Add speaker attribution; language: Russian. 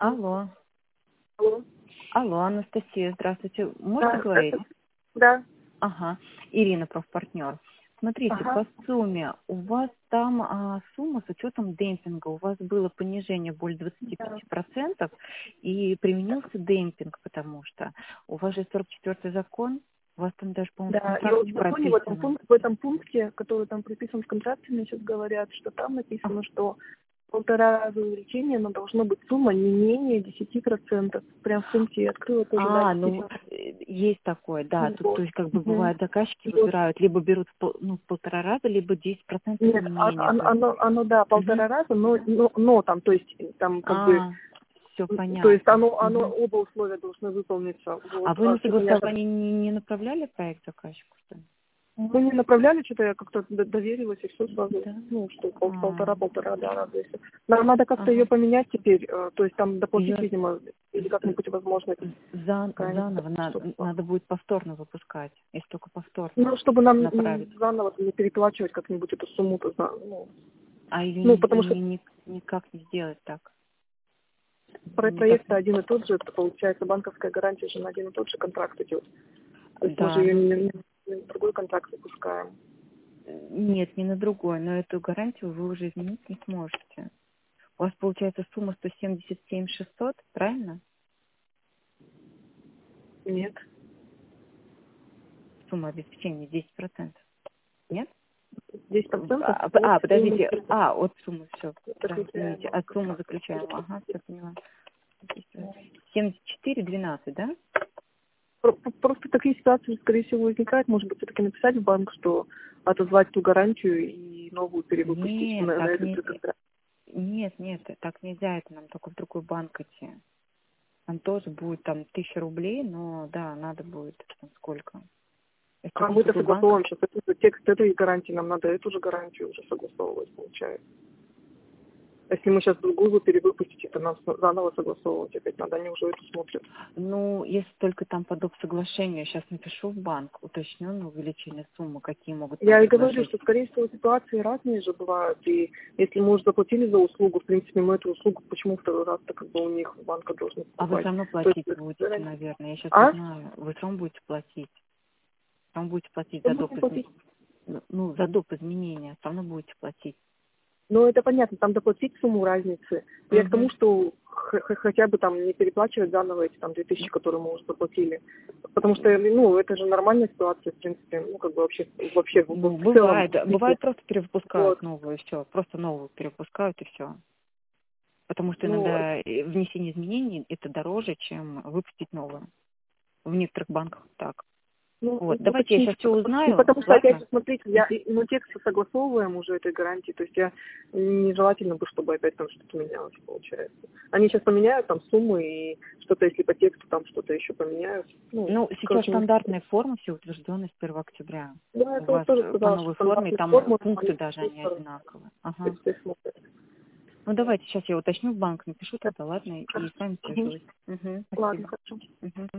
Speaker 1: Алло.
Speaker 2: Алло.
Speaker 1: Алло, Анастасия, здравствуйте. Можно
Speaker 2: Да,
Speaker 1: говорить?
Speaker 2: да.
Speaker 1: Ага. Ирина, профпартнер. Смотрите,
Speaker 2: Ага.
Speaker 1: по сумме у вас там сумма с учетом демпинга. У вас было понижение более
Speaker 2: Да.
Speaker 1: 25% и применился демпинг, потому что у вас же 44-й закон, у вас там даже, по-моему, в
Speaker 2: Да. И вот
Speaker 1: контракте
Speaker 2: в законе,
Speaker 1: прописано.
Speaker 2: в этом пункте, который там приписан в контракте, мне сейчас говорят, что там написано, что 1,5 раза увеличение, но должно быть сумма не менее 10%. Прям в пункте я открыла тоже, да,
Speaker 1: Ну,
Speaker 2: действительно.
Speaker 1: есть такое, да. Тут, то
Speaker 2: Вот.
Speaker 1: есть, как бы
Speaker 2: Мгм.
Speaker 1: бывает, заказчики
Speaker 2: И вот,
Speaker 1: выбирают, либо берут в 1,5 раза, либо 10%
Speaker 2: нет,
Speaker 1: не менее. То есть,
Speaker 2: оно, да,
Speaker 1: мгм.
Speaker 2: 1,5 раза, но там, то есть, там как бы,
Speaker 1: Все
Speaker 2: то есть
Speaker 1: понятно.
Speaker 2: оно
Speaker 1: Мгм.
Speaker 2: оба условия должны выполниться.
Speaker 1: А
Speaker 2: Вот.
Speaker 1: вы на
Speaker 2: Что-то я
Speaker 1: согласование не направляли проект заказчику, что ли?
Speaker 2: мы не направляли, что-то я как-то доверилась, и все сразу,
Speaker 1: Да.
Speaker 2: ну, что
Speaker 1: А,
Speaker 2: полтора, да, надо. Если. Надо как-то ее
Speaker 1: ага.
Speaker 2: поменять теперь, то есть там доплатить,
Speaker 1: Ее
Speaker 2: видимо, или как-нибудь возможно,
Speaker 1: заново
Speaker 2: что-то.
Speaker 1: надо будет повторно выпускать, если только повторно
Speaker 2: Ну, чтобы нам
Speaker 1: направить.
Speaker 2: заново не переплачивать как-нибудь эту сумму-то,
Speaker 1: А ее
Speaker 2: потому что
Speaker 1: никак не сделать так. Никак
Speaker 2: проект один и тот же, это получается банковская гарантия же на один и тот же контракт идет. То есть мы же
Speaker 1: да,
Speaker 2: ее
Speaker 1: ну
Speaker 2: не на другой контракт выпускаем.
Speaker 1: нет, не на другой, но эту гарантию вы уже изменить не сможете. У вас получается сумма 177 600, правильно?
Speaker 2: Нет.
Speaker 1: Сумма обеспечения 10%. Нет?
Speaker 2: 10% от суммы
Speaker 1: Подождите. От суммы, все. Да, извините.
Speaker 2: заключаемого
Speaker 1: От суммы
Speaker 2: контракта.
Speaker 1: заключаемого. Ага, все поняла. 74,12, да?
Speaker 2: Просто такие ситуации, скорее всего, возникают. Может быть, все-таки написать в банк, что отозвать ту гарантию и новую перевыпустить
Speaker 1: Нет,
Speaker 2: на
Speaker 1: так
Speaker 2: этот
Speaker 1: не...
Speaker 2: же контракт.
Speaker 1: Нет, так нельзя. Это нам только в другой банк идти. Там тоже будет там 1000 рублей, но да, надо будет там сколько. Если
Speaker 2: А
Speaker 1: только в
Speaker 2: мы-то
Speaker 1: другой банк.
Speaker 2: согласовываем сейчас текст этой гарантии, нам надо эту же гарантию уже согласовывать, получается. Если мы сейчас другую перевыпустить, это нам заново согласовывать опять надо, они уже эту смотрят.
Speaker 1: Ну, если только там по доп. Соглашению, сейчас напишу в банк, уточненное увеличение суммы, какие могут нам
Speaker 2: Я и говорю,
Speaker 1: предложить.
Speaker 2: что, скорее всего, ситуации разные же бывают, и если мы уже заплатили за услугу, в принципе, мы эту услугу почему второй раз-то как бы у них в банка должны
Speaker 1: А вы все
Speaker 2: покупать.
Speaker 1: равно
Speaker 2: То есть,
Speaker 1: платить будете, наверное. Я сейчас
Speaker 2: а?
Speaker 1: узнаю. Вы все равно будете платить. Все равно будете платить
Speaker 2: Что
Speaker 1: за доп.
Speaker 2: будем платить?
Speaker 1: Ну, за доп. Изменения. Все равно будете платить.
Speaker 2: Ну, это понятно, там доплатить сумму разницы. Я к тому,
Speaker 1: Угу.
Speaker 2: что хотя бы там не переплачивать заново эти там 2000, которые мы уже заплатили. Потому что, ну, это же нормальная ситуация, в принципе, ну, как бы вообще
Speaker 1: Ну,
Speaker 2: в целом.
Speaker 1: бывает. Бывает, просто перевыпускают
Speaker 2: Вот.
Speaker 1: новую, и все. Просто новую перевыпускают, и все. Потому что
Speaker 2: Ну,
Speaker 1: иногда внесение изменений это дороже, чем выпустить новую. В некоторых банках так. Вот. Давайте я сейчас
Speaker 2: уточните,
Speaker 1: все узнаю.
Speaker 2: потому что, опять
Speaker 1: Ладно?
Speaker 2: же, смотрите, мы текст согласовываем уже этой гарантии, то есть я нежелательно бы, чтобы опять там что-то менялось, получается. Они сейчас поменяют там суммы и что-то, если по тексту там что-то еще поменяют. Ну,
Speaker 1: Ну, сейчас
Speaker 2: короче,
Speaker 1: стандартная форма все утверждена с 1 октября.
Speaker 2: да,
Speaker 1: У
Speaker 2: это вот
Speaker 1: вас
Speaker 2: тоже
Speaker 1: по
Speaker 2: сказала, что
Speaker 1: новой форме,
Speaker 2: стандартная
Speaker 1: там
Speaker 2: форма,
Speaker 1: пункты
Speaker 2: они
Speaker 1: даже они одинаковые. Ага.
Speaker 2: все смотрят.
Speaker 1: Ну, давайте сейчас я уточню в банк, напишу тогда, ладно, и с вами
Speaker 2: Мгм.
Speaker 1: свяжусь. Угу,
Speaker 2: Ладно,
Speaker 1: спасибо.
Speaker 2: хорошо.
Speaker 1: Угу.